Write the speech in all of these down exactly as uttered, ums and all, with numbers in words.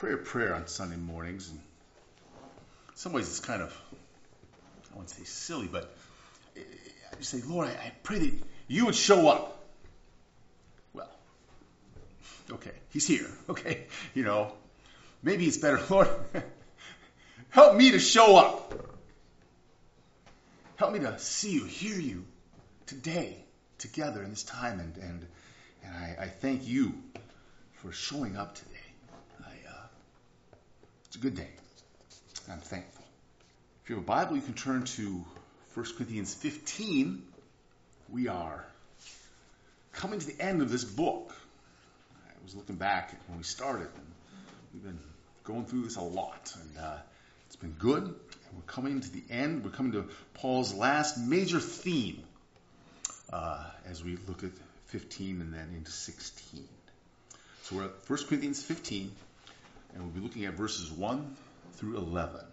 pray a prayer on Sunday mornings, and in some ways it's kind of, I wouldn't say silly, but I just say, Lord, I, I pray that you would show up. Well, okay, he's here, okay, you know, maybe it's better, Lord, help me to show up. Help me to see you, hear you today, together in this time, and and, and I, I thank you for showing up today. I, uh, it's a good day. I'm thankful. If you have a Bible, you can turn to First Corinthians fifteen. We are coming to the end of this book. I was looking back at when we started, and we've been going through this a lot, and uh, it's been good. And we're coming to the end. We're coming to Paul's last major theme uh, as we look at fifteen and then into sixteen. So we're at First Corinthians fifteen, and we'll be looking at verses one through eleven.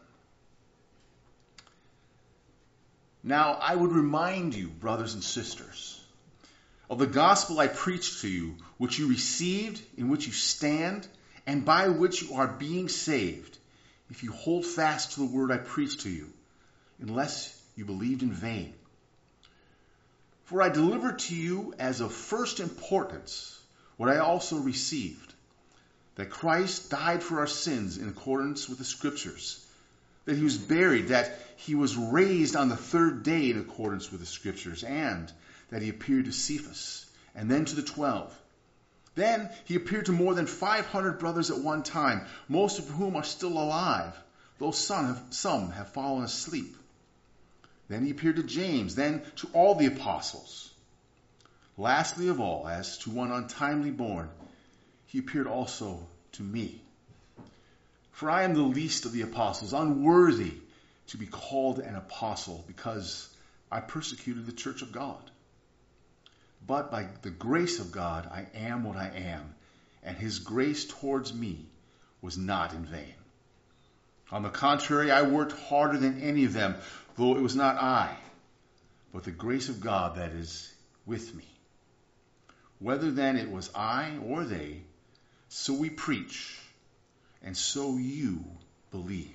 Now I would remind you, brothers and sisters, of the gospel I preached to you, which you received, in which you stand, and by which you are being saved, if you hold fast to the word I preached to you, unless you believed in vain. For I delivered to you as of first importance what I also received, that Christ died for our sins in accordance with the Scriptures, that he was buried, that he was raised on the third day in accordance with the Scriptures, and that he appeared to Cephas, and then to the twelve. Then he appeared to more than five hundred brothers at one time, most of whom are still alive, though some have, some have fallen asleep. Then he appeared to James, then to all the apostles. Lastly of all, as to one untimely born, he appeared also to me. For I am the least of the apostles, unworthy to be called an apostle, because I persecuted the church of God. But by the grace of God, I am what I am, and his grace towards me was not in vain. On the contrary, I worked harder than any of them, though it was not I, but the grace of God that is with me. Whether then it was I or they, so we preach, and so you believed.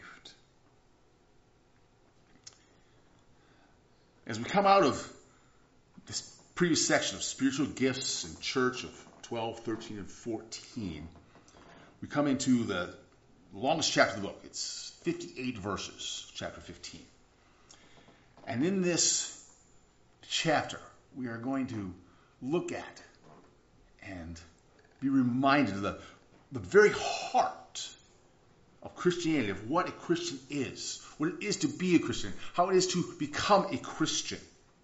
As we come out of this previous section of spiritual gifts in church of twelve, thirteen, and fourteen, we come into the longest chapter of the book. It's fifty-eight verses, chapter fifteen. And in this chapter, we are going to look at and be reminded of the, the very heart of Christianity, of what a Christian is, what it is to be a Christian, how it is to become a Christian.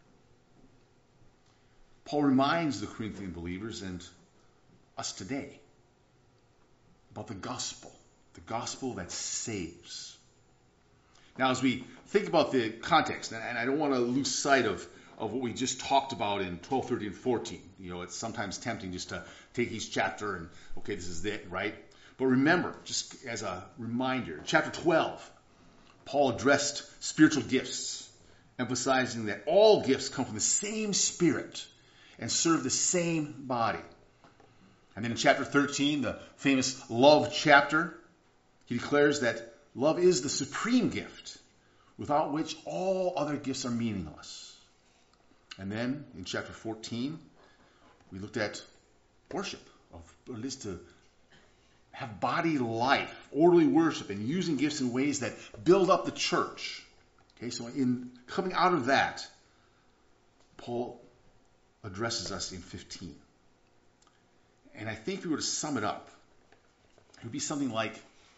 Paul reminds the Corinthian believers and us today about the gospel, the gospel that saves. Now, as we think about the context, and I don't want to lose sight of, of what we just talked about in twelve, thirteen, and fourteen. You know, it's sometimes tempting just to take each chapter and, okay, this is it, right? But remember, just as a reminder, chapter twelve, Paul addressed spiritual gifts, emphasizing that all gifts come from the same Spirit and serve the same body. And then in chapter thirteen, the famous love chapter, he declares that love is the supreme gift, without which all other gifts are meaningless. And then in chapter fourteen, we looked at worship, of what it is to have body life, orderly worship, and using gifts in ways that build up the church. Okay, so in coming out of that, Paul addresses us in fifteen. And I think if we were to sum it up, it would be something like,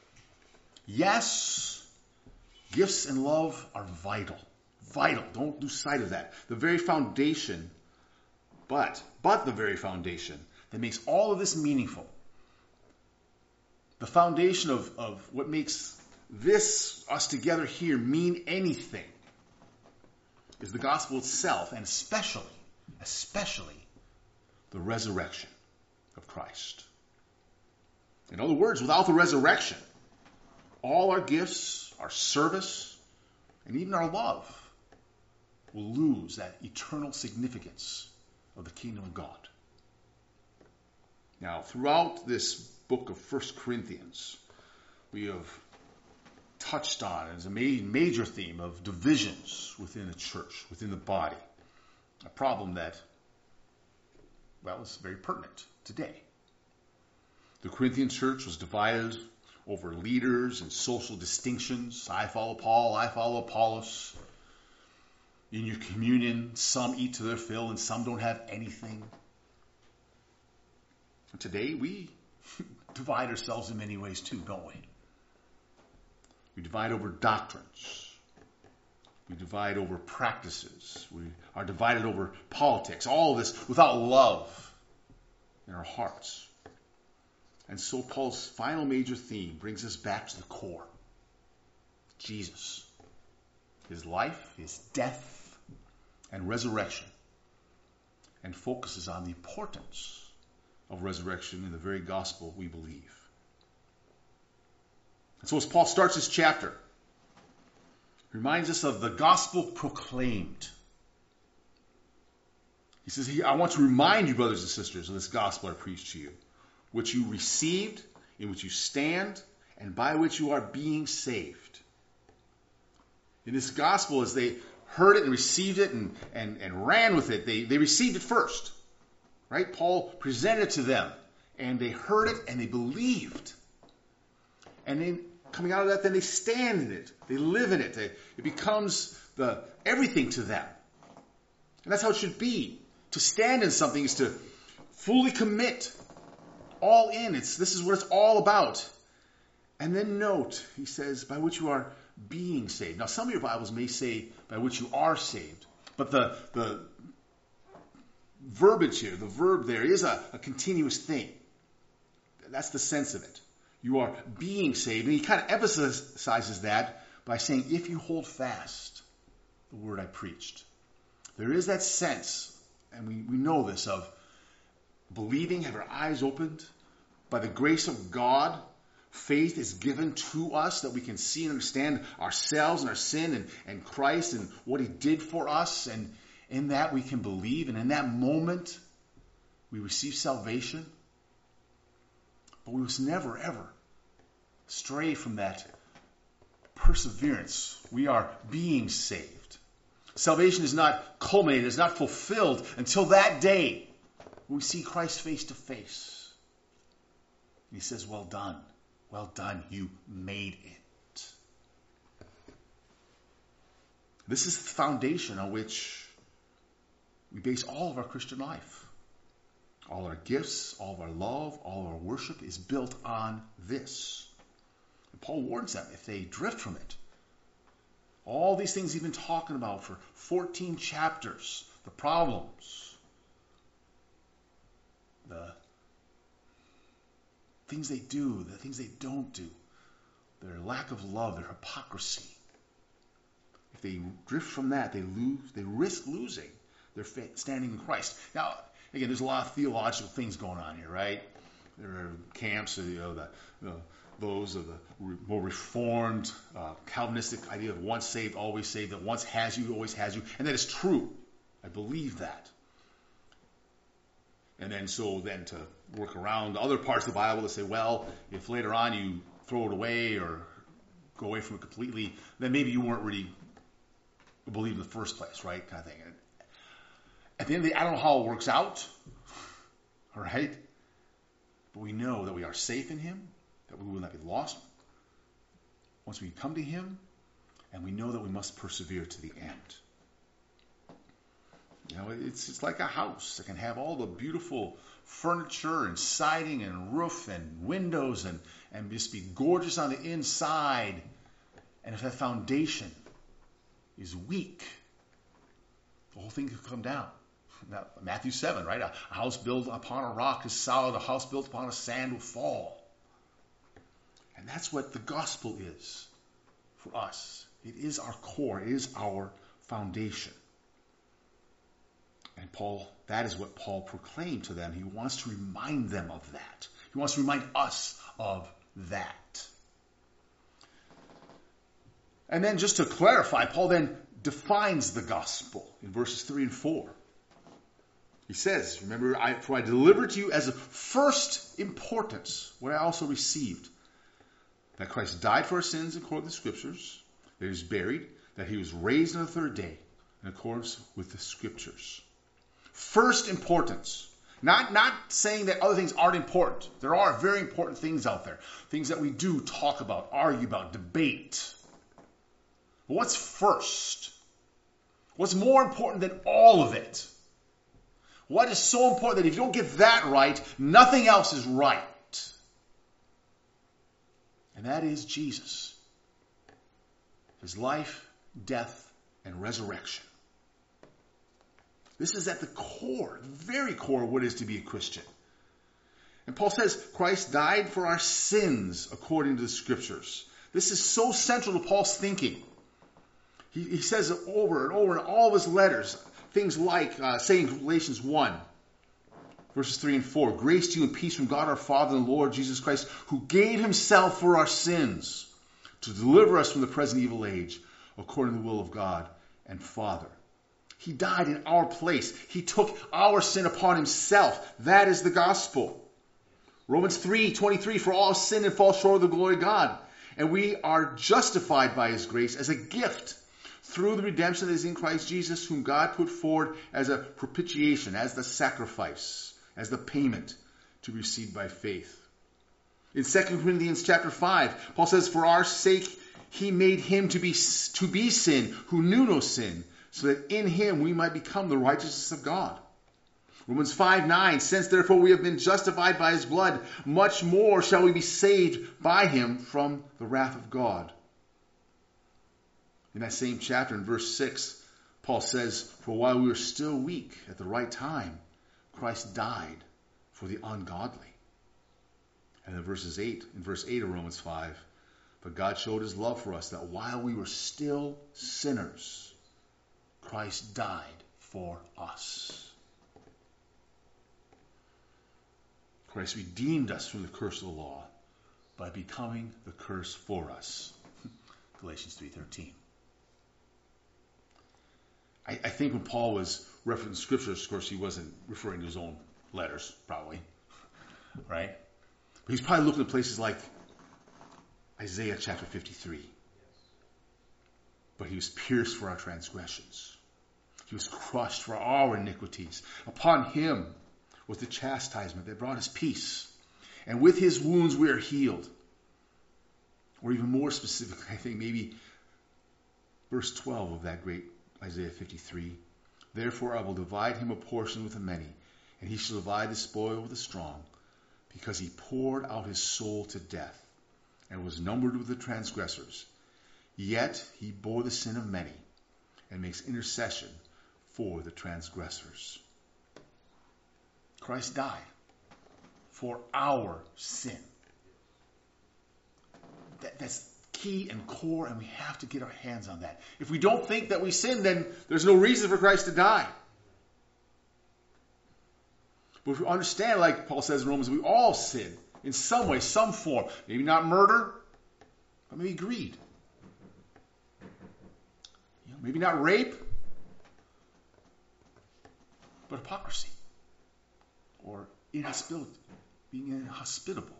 yes, gifts and love are vital. Vital. Don't lose sight of that. The very foundation, but, but the very foundation that makes all of this meaningful. The foundation of, of what makes this, us together here, mean anything is the gospel itself, and especially, especially the resurrection of Christ. In other words, without the resurrection, all our gifts, our service, and even our love will lose that eternal significance of the kingdom of God. Now, throughout this book of First Corinthians, we have touched on as a major theme of divisions within the church, within the body. A problem that, well, is very pertinent today. The Corinthian church was divided over leaders and social distinctions. I follow Paul, I follow Apollos. In your communion, some eat to their fill and some don't have anything. And today we divide ourselves in many ways too, don't we? We divide over doctrines. We divide over practices. We are divided over politics. All of this without love in our hearts. And so Paul's final major theme brings us back to the core. Jesus. His life, his death, and resurrection. And focuses on the importance of resurrection in the very gospel we believe. And so as Paul starts this chapter, he reminds us of the gospel proclaimed. He says, I want to remind you, brothers and sisters, of this gospel I preach to you, which you received, in which you stand, and by which you are being saved. In this gospel, as they heard it and received it and, and, and ran with it, they, they received it first. Right? Paul presented it to them, and they heard it and they believed. And then coming out of that, then they stand in it. They live in it. They, it becomes the everything to them. And that's how it should be. To stand in something is to fully commit, all in. It's this is what it's all about. And then note, he says, by which you are being saved. Now, some of your Bibles may say by which you are saved, but the the verbiage here, the verb there is a, a continuous thing. That's the sense of it. You are being saved. And he kind of emphasizes that by saying, if you hold fast the word I preached. There is that sense, and we, we know this, of believing, have our eyes opened. By the grace of God, faith is given to us that we can see and understand ourselves and our sin and, and Christ and what he did for us. And in that we can believe. And in that moment, we receive salvation. But we must never, ever stray from that perseverance. We are being saved. Salvation is not culminated, is not fulfilled until that day when we see Christ face to face. And he says, well done, well done, you made it. This is the foundation on which we base all of our Christian life. All our gifts, all of our love, all of our worship is built on this. And Paul warns them if they drift from it. All these things he's been talking about for fourteen chapters, the problems, the things they do, the things they don't do, their lack of love, their hypocrisy. If they drift from that, they lose, they risk losing their faith, standing in Christ. Now, again, there's a lot of theological things going on here, right? There are camps, you know, the, the, those of the more reformed, uh, Calvinistic idea of once saved, always saved, that once has you, always has you. And that is true. I believe that. And then so then to work around other parts of the Bible to say, well, if later on you throw it away or go away from it completely, then maybe you weren't really a believer in the first place, right? Kind of thing. And at the end of the day, I don't know how it works out, all right? But we know that we are safe in him, that we will not be lost once we come to him, and we know that we must persevere to the end. You know, it's it's like a house that can have all the beautiful furniture and siding and roof and windows and, and just be gorgeous on the inside. And if that foundation is weak, the whole thing could come down. Now, Matthew seven, right? A house built upon a rock is solid. A house built upon a sand will fall. And that's what the gospel is for us. It is our core. It is our foundation. And Paul, that is what Paul proclaimed to them. He wants to remind them of that. He wants to remind us of that. And then just to clarify, Paul then defines the gospel in verses three and four. He says, remember, I, for I delivered to you as of first importance what I also received. that Christ died for our sins according to the Scriptures, that he was buried, that he was raised on the third day in accordance with the Scriptures. First importance. Not, not saying that other things aren't important. There are very important things out there. Things that we do talk about, argue about, debate. But what's first? What's more important than all of it? What is so important that if you don't get that right, nothing else is right? And that is Jesus. His life, death, and resurrection. This is at the core, the very core of what it is to be a Christian. And Paul says Christ died for our sins according to the Scriptures. This is so central to Paul's thinking. He, he says it over and over in all of his letters. Things like, uh, say in Galatians one, verses three and four, grace to you and peace from God our Father and the Lord Jesus Christ, who gave himself for our sins to deliver us from the present evil age, according to the will of God and Father. He died in our place. He took our sin upon himself. That is the gospel. Romans three twenty-three, for all sin and fall short of the glory of God. And we are justified by his grace as a gift through the redemption that is in Christ Jesus, whom God put forward as a propitiation, as the sacrifice, as the payment to be received by faith. In Second Corinthians chapter five, Paul says, for our sake he made him to be, to be sin who knew no sin, so that in him we might become the righteousness of God. Romans five nine, since therefore we have been justified by his blood, much more shall we be saved by him from the wrath of God. In that same chapter, in verse six, Paul says, for while we were still weak at the right time, Christ died for the ungodly. And in verses eight, in verse eight of Romans five, but God showed his love for us, that while we were still sinners, Christ died for us. Christ redeemed us from the curse of the law by becoming the curse for us. Galatians three thirteen. I, I think when Paul was referencing scriptures, of course, he wasn't referring to his own letters, probably. Right? But he's probably looking at places like Isaiah chapter fifty-three. But he was pierced for our transgressions. He was crushed for our iniquities. Upon him was the chastisement that brought us peace. And with his wounds we are healed. Or even more specifically, I think maybe verse twelve of that great Isaiah fifty-three. Therefore I will divide him a portion with the many, and he shall divide the spoil with the strong, because he poured out his soul to death, and was numbered with the transgressors. Yet he bore the sin of many, and makes intercession for the transgressors. Christ died for our sin. That, that's key and core, and we have to get our hands on that. If we don't think that we sin, then there's no reason for Christ to die. But if we understand, like Paul says in Romans, we all sin in some way, some form. Maybe not murder, but maybe greed. You know, maybe not rape, but hypocrisy. Or inhospitality, being inhospitable.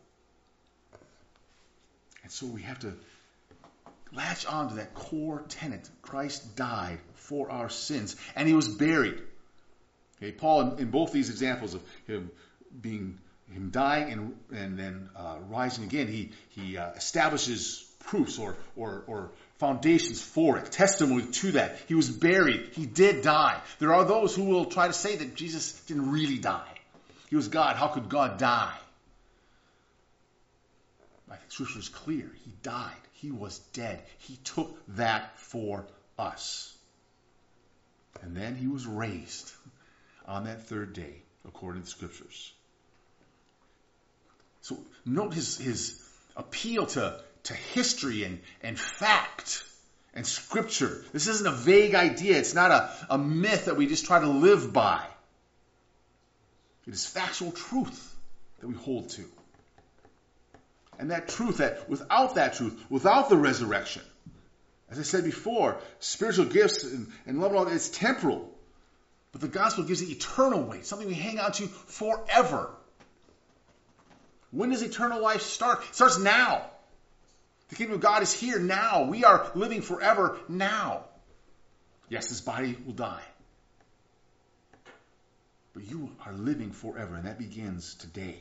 And so we have to latch on to that core tenet. Christ died for our sins, and he was buried. Okay, Paul, in, in both these examples of him being, him dying and and then uh, rising again, he he uh, establishes proofs or or or foundations for it, testimony to that. He was buried. He did die. There are those who will try to say that Jesus didn't really die. He was God. How could God die? I think Scripture is clear. He died. He was dead. He took that for us. And then he was raised on that third day, according to the Scriptures. So note his, his appeal to, to history and, and fact and Scripture. This isn't a vague idea. It's not a, a myth that we just try to live by. It is factual truth that we hold to. And that truth, that without that truth, without the resurrection, as I said before, spiritual gifts and, and love and all that, it's temporal. But the gospel gives it eternal weight, something we hang on to forever. When does eternal life start? It starts now. The kingdom of God is here now. We are living forever now. Yes, this body will die. But you are living forever, and that begins today.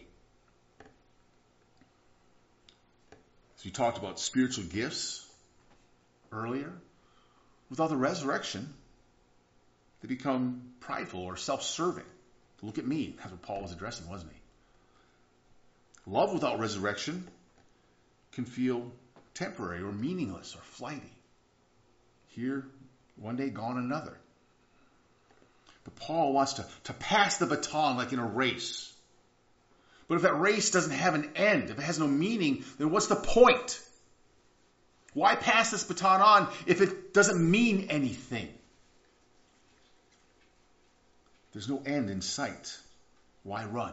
So you talked about spiritual gifts earlier. Without the resurrection, they become prideful or self-serving. Look at me. That's what Paul was addressing, wasn't he? Love without resurrection can feel temporary or meaningless or flighty. Here, one day, gone another. But Paul wants to, to pass the baton like in a race. But if that race doesn't have an end, if it has no meaning, then what's the point? Why pass this baton on if it doesn't mean anything? There's no end in sight. Why run?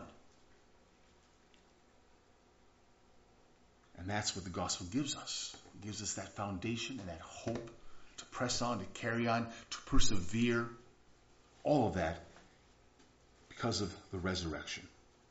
And that's what the gospel gives us. It gives us that foundation and that hope to press on, to carry on, to persevere. All of that because of the resurrection.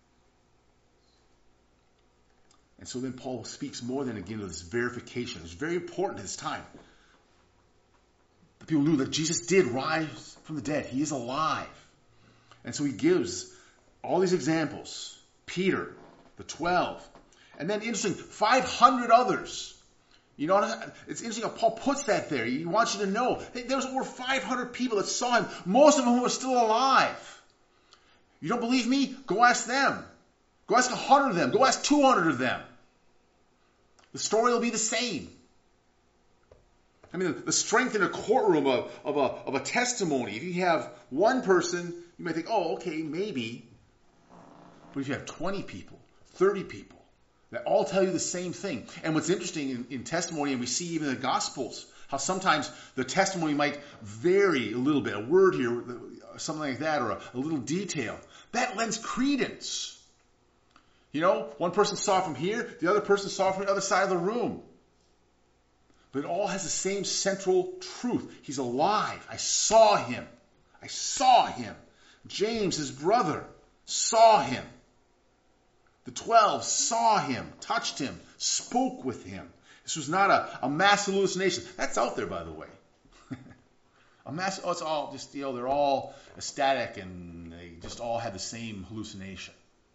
And so then Paul speaks more than again of this verification. It's very important at this time. The people knew that Jesus did rise from the dead. He is alive. And so he gives all these examples. Peter, the twelve, and then interesting, five hundred others. You know, it's interesting how Paul puts that there. He wants you to know hey, there was over five hundred people that saw him, most of whom were still alive. You don't believe me? Go ask them. Go ask one hundred of them. Go ask two hundred of them. The story will be the same. I mean, the strength in a courtroom of, of, a, of a testimony, if you have one person, you might think, oh, okay, maybe. But if you have twenty people, thirty people, that all tell you the same thing. And what's interesting in, in testimony, and we see even in the Gospels, how sometimes the testimony might vary a little bit, a word here, something like that, or a, a little detail. That lends credence. You know, one person saw from here, the other person saw from the other side of the room. But it all has the same central truth. He's alive. I saw him. I saw him. James, his brother, saw him. The twelve saw him, touched him, spoke with him. This was not a, a mass hallucination. That's out there, by the way. a mass, oh, it's all just, you know, they're all ecstatic and they just all had the same hallucination.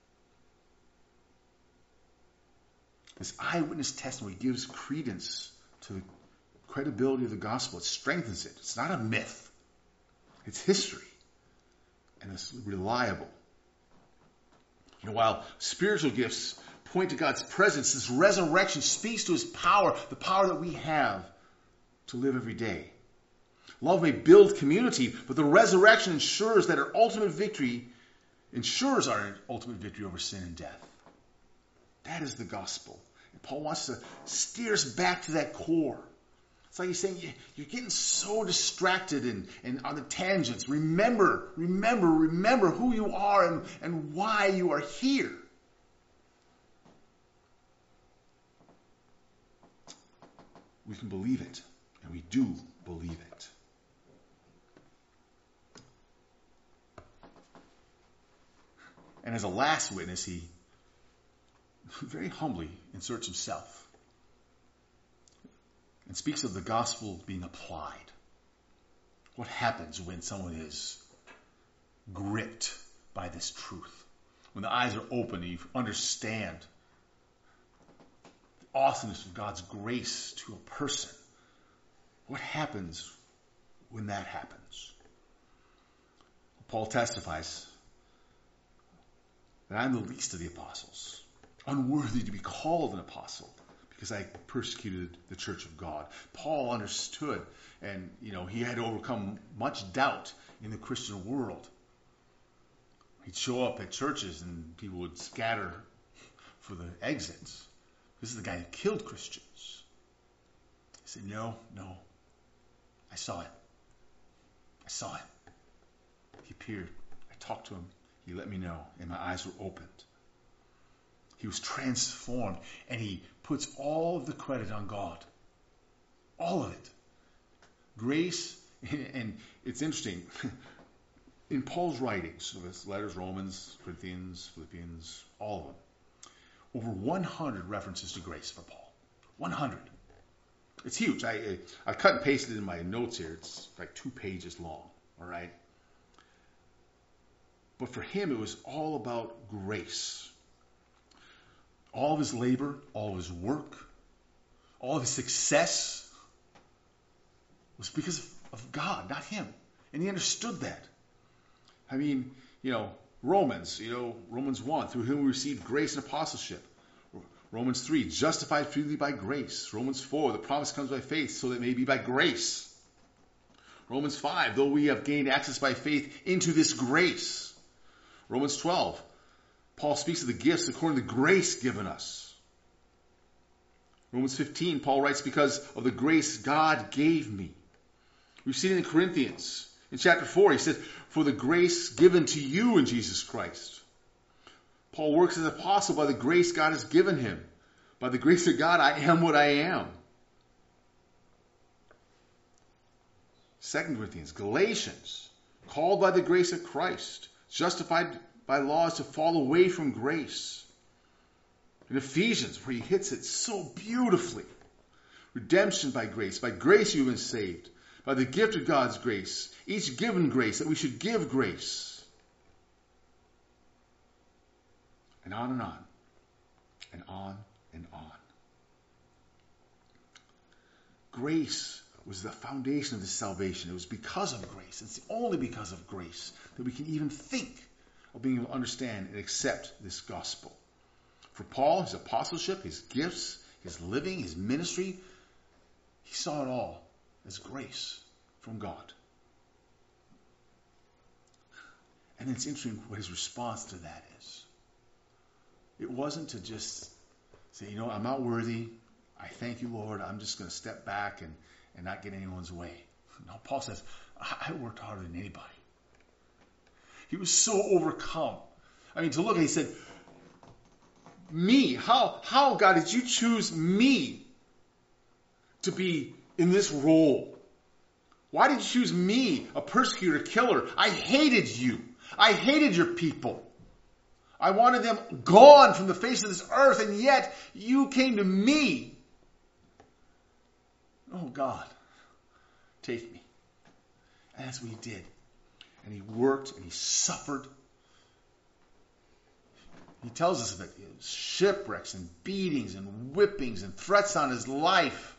This eyewitness testimony gives credence to the credibility of the gospel. It strengthens it. It's not a myth. It's history. And it's reliable. You know, while spiritual gifts point to God's presence, this resurrection speaks to his power, the power that we have to live every day. Love may build community, but the resurrection ensures that our ultimate victory ensures our ultimate victory over sin and death. That is the gospel. And Paul wants to steer us back to that core. It's like he's saying, you're getting so distracted and, and on the tangents. Remember, remember, remember who you are and, and why you are here. We can believe it, and we do believe it. And as a last witness, he very humbly inserts himself and speaks of the gospel being applied. What happens when someone is gripped by this truth? When the eyes are open and you understand the awesomeness of God's grace to a person. What happens when that happens? Paul testifies that I'm the least of the apostles, unworthy to be called an apostle, because I persecuted the church of God. Paul understood, and you know, he had to overcome much doubt in the Christian world. He'd show up at churches and people would scatter for the exits. This is the guy who killed Christians. He said, no, no, I saw it. I saw it. He appeared. I talked to him. He let me know, and my eyes were opened. He was transformed, and he puts all of the credit on God. All of it. Grace, and it's interesting. In Paul's writings, so his letters, Romans, Corinthians, Philippians, all of them, over one hundred references to grace for Paul. one hundred. It's huge. I, I, I cut and pasted it in my notes here. It's like two pages long, all right? But for him, it was all about grace. All of his labor, all of his work, all of his success was because of, of God, not him. And he understood that. I mean, you know, Romans, you know, Romans one, through whom we received grace and apostleship. Romans three, justified freely by grace. Romans four, the promise comes by faith, so that it may be by grace. Romans five, though we have gained access by faith into this grace. Romans twelve, Paul speaks of the gifts according to the grace given us. Romans fifteen, Paul writes, because of the grace God gave me. We've seen it in Corinthians. In chapter four, he says, for the grace given to you in Jesus Christ. Paul works as an apostle by the grace God has given him. By the grace of God, I am what I am. Second Corinthians, Galatians, called by the grace of Christ, justified by laws to fall away from grace. In Ephesians, where he hits it so beautifully. Redemption by grace. By grace you've been saved. By the gift of God's grace. Each given grace, that we should give grace. And on and on. And on and on. Grace was the foundation of this salvation. It was because of grace. It's only because of grace that we can even think of being able to understand and accept this gospel. For Paul, his apostleship, his gifts, his living, his ministry, he saw it all as grace from God. And it's interesting what his response to that is. It wasn't to just say, you know, I'm not worthy. I thank you, Lord. I'm just going to step back and, and not get anyone's way. No, Paul says, I worked harder than anybody. He was so overcome. I mean, to look at it, he said, me, how, how, God, did you choose me to be in this role? Why did you choose me, a persecutor, killer? I hated you. I hated your people. I wanted them gone from the face of this earth, and yet you came to me. Oh, God, take me. And that's what he did. And he worked and he suffered. He tells us that shipwrecks and beatings and whippings and threats on his life.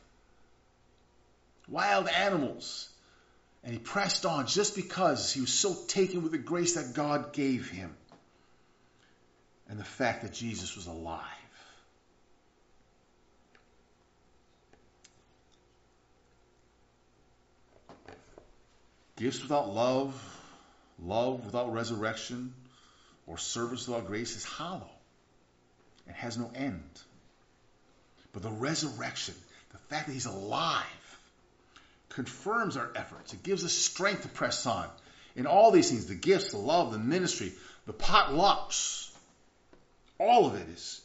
Wild animals. And he pressed on just because he was so taken with the grace that God gave him. And the fact that Jesus was alive. Gifts without love, love without resurrection, or service without grace is hollow. It has no end. But the resurrection, the fact that he's alive, confirms our efforts. It gives us strength to press on. In all these things, the gifts, the love, the ministry, the potlucks, all of it is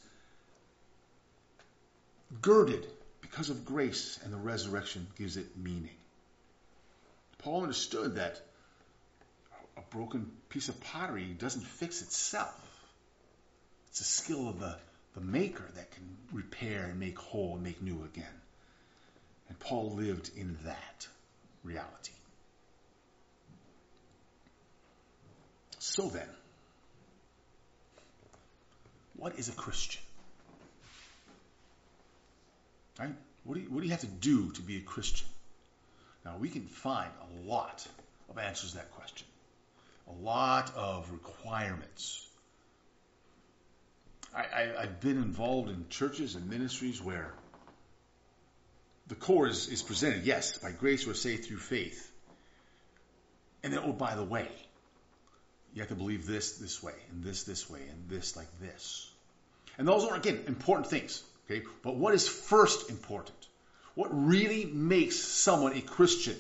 girded because of grace, and the resurrection gives it meaning. Paul understood that a broken piece of pottery doesn't fix itself. It's a skill of the, the maker that can repair and make whole and make new again. And Paul lived in that reality. So then, what is a Christian? Right? What do you, what do you have to do to be a Christian? Now, we can find a lot of answers to that question. A lot of requirements. I, I, I've been involved in churches and ministries where the core is, is presented, yes, by grace we're saved through faith. And then, oh, by the way, you have to believe this this way, and this this way, and this like this. And those are, again, important things. Okay? But what is first important? What really makes someone a Christian?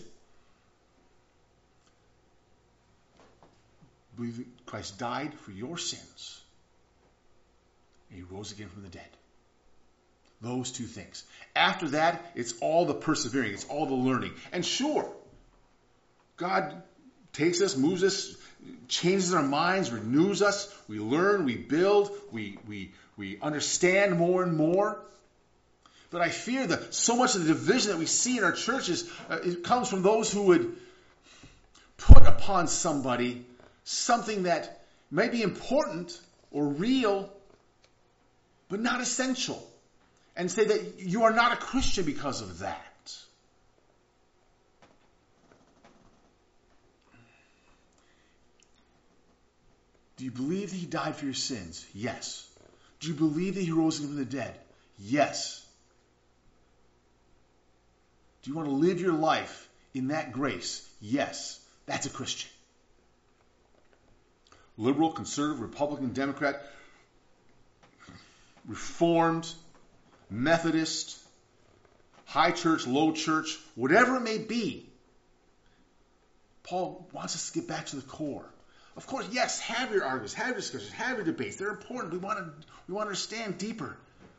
Believe that Christ died for your sins, and he rose again from the dead. Those two things. After that, it's all the persevering. It's all the learning. And sure, God takes us, moves us, changes our minds, renews us. We learn, we build, we, we, we understand more and more. But I fear that so much of the division that we see in our churches, uh, it comes from those who would put upon somebody something that may be important or real, but not essential, and say that you are not a Christian because of that. Do you believe that he died for your sins? Yes. Do you believe that he rose from the dead? Yes. Do you want to live your life in that grace? Yes. That's a Christian. Liberal, conservative, Republican, Democrat, Reformed, Methodist, high church, low church, whatever it may be, Paul wants us to get back to the core. Of course, yes, have your arguments, have your discussions, have your debates. They're important. We want to, we want to understand deeper.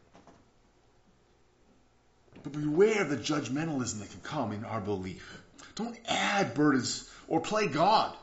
But beware of the judgmentalism that can come in our belief. Don't add burdens or play God.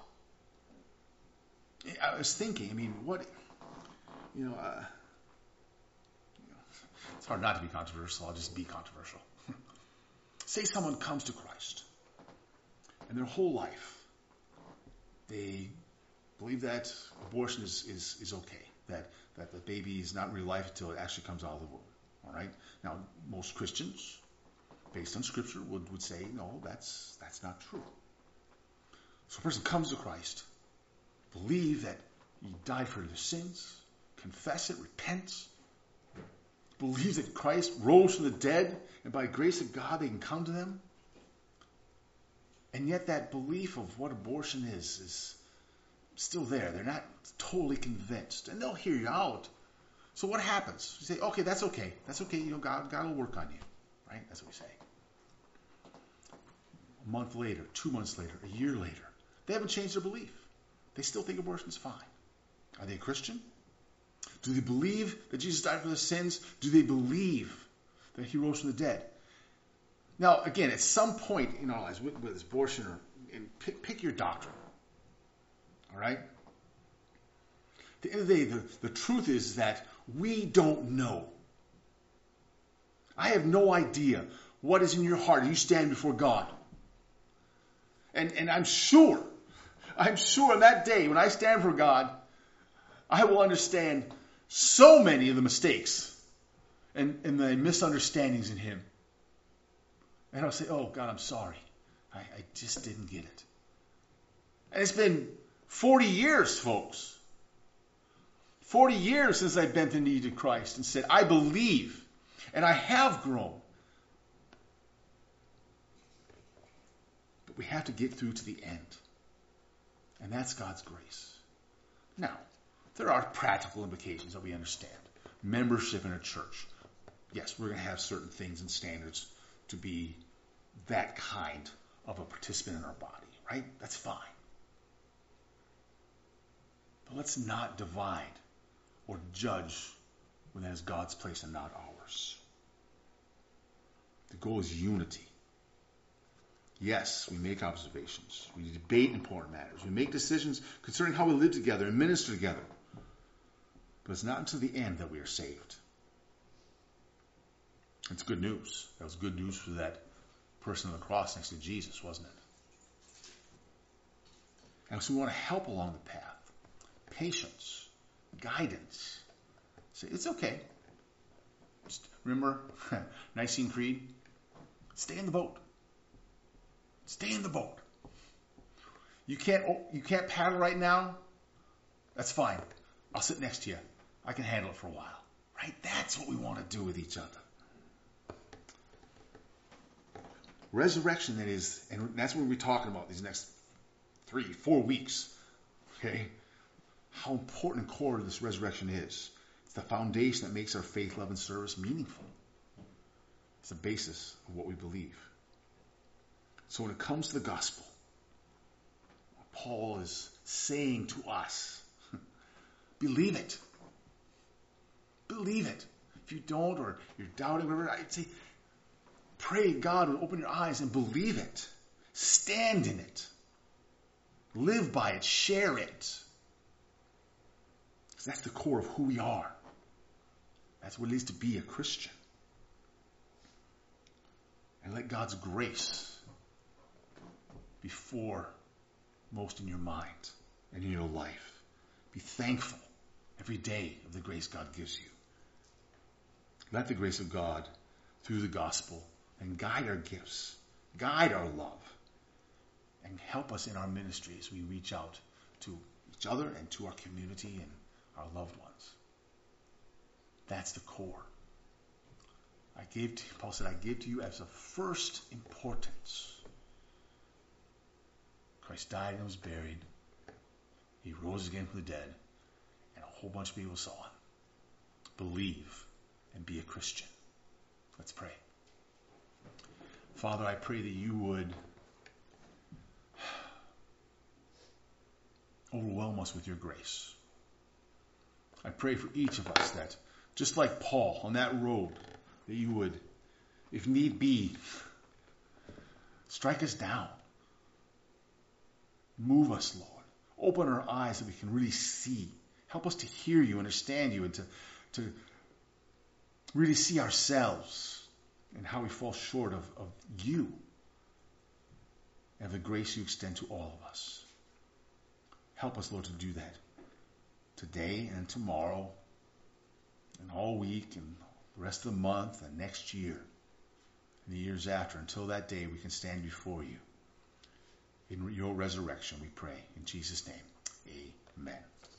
I was thinking, I mean, what, you know, uh, you know, it's hard not to be controversial. I'll just be controversial. Say someone comes to Christ, and their whole life, they believe that abortion is, is, is okay, that, that the baby is not real life until it actually comes out of the womb. All right? Now, most Christians, based on Scripture, would, would say, no, that's that's not true. So a person comes to Christ, believe that he died for their sins, confess it, repents, believes that Christ rose from the dead, and by the grace of God they can come to them. And yet that belief of what abortion is is still there. They're not totally convinced. And they'll hear you out. So what happens? You say, okay, that's okay. That's okay. You know, God, God will work on you. Right? That's what we say. A month later, two months later, a year later, they haven't changed their belief. They still think abortion is fine. Are they a Christian? Do they believe that Jesus died for their sins? Do they believe that he rose from the dead? Now, again, at some point in our lives, with, with abortion, or and pick, pick your doctrine. All right? At the end of the day, the, the truth is that we don't know. I have no idea what is in your heart as you stand before God. And, and I'm sure, I'm sure on that day when I stand before God, I will understand so many of the mistakes and, and the misunderstandings in him. And I'll say, oh, God, I'm sorry. I, I just didn't get it. And it's been forty years, folks. forty years since I bent the knee to Christ and said, I believe, and I have grown. But we have to get through to the end. And that's God's grace. Now, there are practical implications that we understand. Membership in a church. Yes, we're going to have certain things and standards to be that kind of a participant in our body, right? That's fine. But let's not divide or judge when that is God's place and not ours. The goal is unity. Yes, we make observations. We debate important matters. We make decisions concerning how we live together and minister together. But it's not until the end that we are saved. It's good news. That was good news for that person on the cross next to Jesus, wasn't it? And so we want to help along the path. Patience, guidance. Say, it's okay. Just remember, Nicene Creed, stay in the boat. Stay in the boat. You can't, you can't paddle right now? That's fine. I'll sit next to you. I can handle it for a while. Right? That's what we want to do with each other. Resurrection, that is, and that's what we're talking about these next three, four weeks. Okay? How important and core this resurrection is. It's the foundation that makes our faith, love, and service meaningful. It's the basis of what we believe. So when it comes to the gospel, what Paul is saying to us, believe it. Believe it. If you don't, or you're doubting, whatever, I'd say, pray God would open your eyes and believe it. Stand in it. Live by it. Share it. Because that's the core of who we are. That's what it is to be a Christian. And let God's grace be foremost in your mind and in your life. Be thankful every day of the grace God gives you. Let the grace of God through the gospel and guide our gifts, guide our love, and help us in our ministry as we reach out to each other and to our community and our loved ones. That's the core. I gave to, Paul said, I give to you as of first importance. Christ died and was buried. He rose again from the dead, and a whole bunch of people saw him. Believe and be a Christian. Let's pray. Father, I pray that you would overwhelm us with your grace. I pray for each of us that, just like Paul on that road, that you would, if need be, strike us down. Move us, Lord. Open our eyes so we can really see. Help us to hear you, understand you, and to, to really see ourselves and how we fall short of, of you and the grace you extend to all of us. Help us, Lord, to do that today and tomorrow and all week and the rest of the month and next year and the years after, until that day we can stand before you. In your resurrection we pray. In Jesus' name, amen.